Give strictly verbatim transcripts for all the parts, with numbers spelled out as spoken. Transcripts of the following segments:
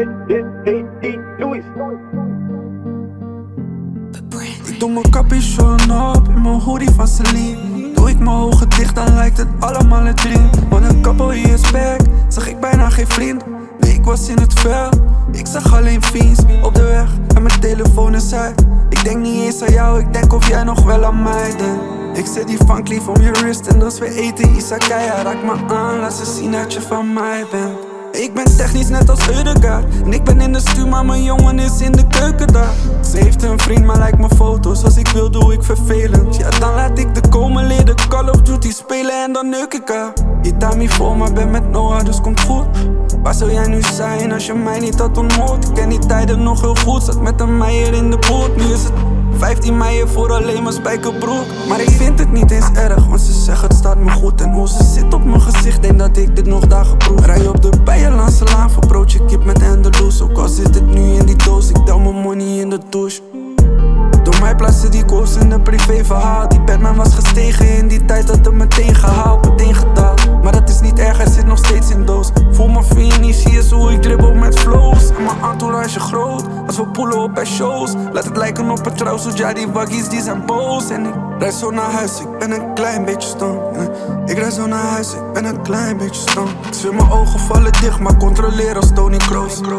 Ik doe mijn capuchon op in mijn hoodie van Celine. Doe ik mijn ogen dicht, dan lijkt het allemaal een dream. Want een couple hier is back, zag ik bijna geen vriend. Nee, ik was in het veld, ik zag alleen fiends op de weg en mijn telefoon is uit. Ik denk niet eens aan jou, ik denk of jij nog wel aan mij denkt. Ik zet die funk lief om je wrist en als we eten Izakaya, raak me aan, laat ze zien dat je van mij bent. Ik ben technisch net als Eudegaard en ik ben in de stuur, maar mijn jongen is in de keuken daar. Ze heeft een vriend, maar lijkt mijn foto's. Als ik wil, doe ik vervelend. Ja, dan laat ik de komen leren Call of Duty spelen en dan neuk ik haar. Je taat me voor, maar ben met Noah, dus komt goed. Waar zou jij nu zijn als je mij niet had ontmoet? Ik ken die tijden nog heel goed, zat met een meier in de boot. Nu is het vijftien mei voor alleen mijn spijkerbroek. Maar ik vind het niet eens erg, want ze zeggen het staat me goed. En hoe ze zit op mijn gezicht, denk dat ik dit nog dagen proef. Rij op de Bijenlandse laan voor broodje kip met Endeloes. Ook al zit het nu in die doos, ik tel mijn money in de douche. Door mij plaatsen die koos in een privéverhaal. Die Batman was gestegen in die tijd, had hem meteen gehaald, meteen gedaald. Maar dat is niet erg, hij zit nog steeds in doos. Voel mijn vriend niet, zie je hoe ik dribbel met flows. En mijn entourage groot, als we pullen op bij shows. Laat het lijken op een trouw, zoals ja, die waggies die zijn boos. En ik rijd zo naar huis, ik ben een klein beetje stom. Ik rijd zo naar huis, ik ben een klein beetje stom. Ik zweer mijn ogen vallen dicht, maar controleer als Tony Kroos. Ik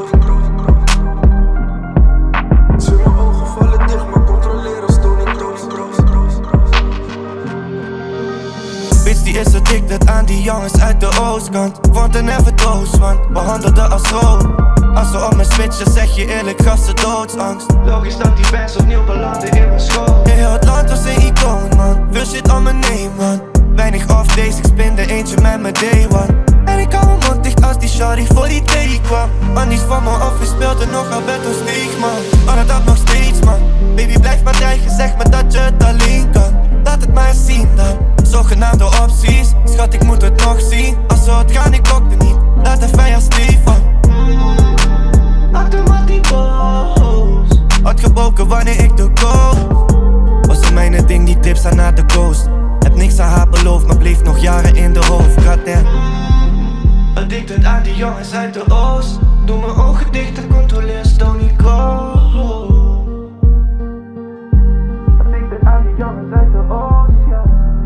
zweer mijn ogen vallen dicht, maar controleer als Tony Kroos. Bitch die is addicted aan die jongens uit de oostkant. Vond een even doos, want behandelde als rood. Als ze op me switchen zeg je eerlijk, gasten doodsangst. Logisch dat die bands opnieuw belanden in mijn school. In heel het land was een icoon man, veel shit om me neem man. Weinig off days, ik spin er eentje met mijn day one. En ik hou mijn mond dicht als die shawty voor die thee kwam. Man die is van mijn office speelde nogal bed ons steeg man. Maar dat nog steeds man. Baby blijf maar dreigen, zeg me dat je het alleen kan. Laat het maar zien dan, zogenaamde opties. Schat ik moet het nog zien, als zo het gaan ik blokte niet. Laat de vijand Stefan. Automatieboos. Had geboken wanneer ik de go. Was het mijn ding, die tips aan naar de coast. Heb niks aan haar beloofd, maar bleef nog jaren in de hoofd. Goddamn. Addicted aan die jongens uit de oost. Doe mijn ogen dicht en controleer Stony Cold. Addicted aan die jongens uit de oost, ja.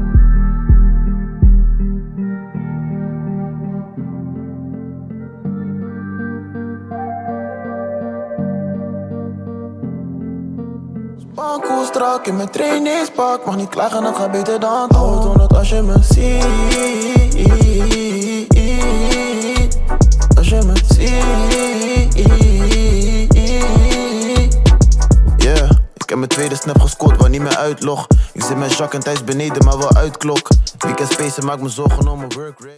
Spankoe strak in mijn trainingspak. Mag niet klagen, het gaat beter dan het oud. honderd als je me ziet. Als je me ziet. Yeah, ik heb mijn tweede snap gescoord waar niet meer uitlog. Ik zit met Jacques en Thijs beneden, maar wel uitklok. Weekend spacen maakt me zorgen om mijn work rate.